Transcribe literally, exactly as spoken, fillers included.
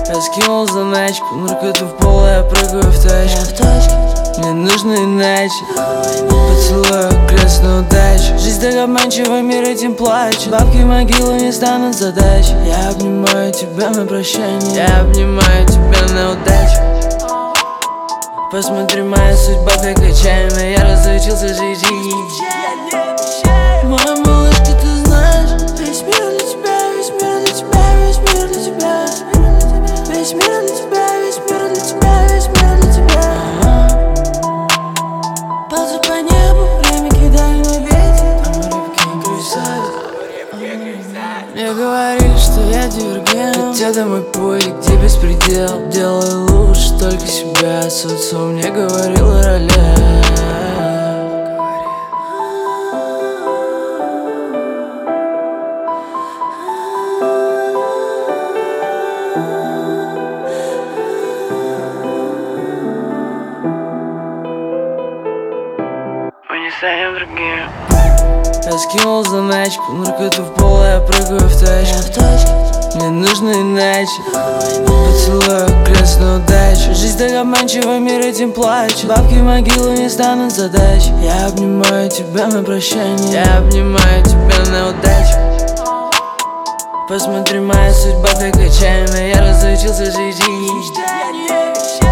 Я скинул заначку, наркоту в пол, я прыгаю в тачку. Мне нужно иначе. Поцелую крестную удачу. Жизнь так обманчива, мир этим плачет. Бабки в могилу не станут задачей. Я обнимаю тебя на прощание. Я обнимаю тебя на удачу. Посмотри, моя судьба так отчаянна. Я разучился жить. Моя малышка, ты знаешь, весь мир для тебя, весь мир для тебя, весь мир для тебя, весь мир для тебя, весь мир для тебя, весь мир для тебя. Ползу по небу, время кидаю на ветер, а рыбки грызают. Мне говорили, что я дивергент, хотя это мой путь, где беспредел. Делаю лучше только себя, социум мне говорил о ролях. Мы не станем другим. Я скинул заначку, наркоту в пол, я прыгаю в тачку. Мне нужно иначе. Поцелую крестную удачу. Жизнь так обманчива, мир этим плачет. Бабки в могилу не станут задачей. Я обнимаю тебя на прощание. Я обнимаю тебя на удачу. Посмотри, моя судьба так отчаянна. Я разучился жить.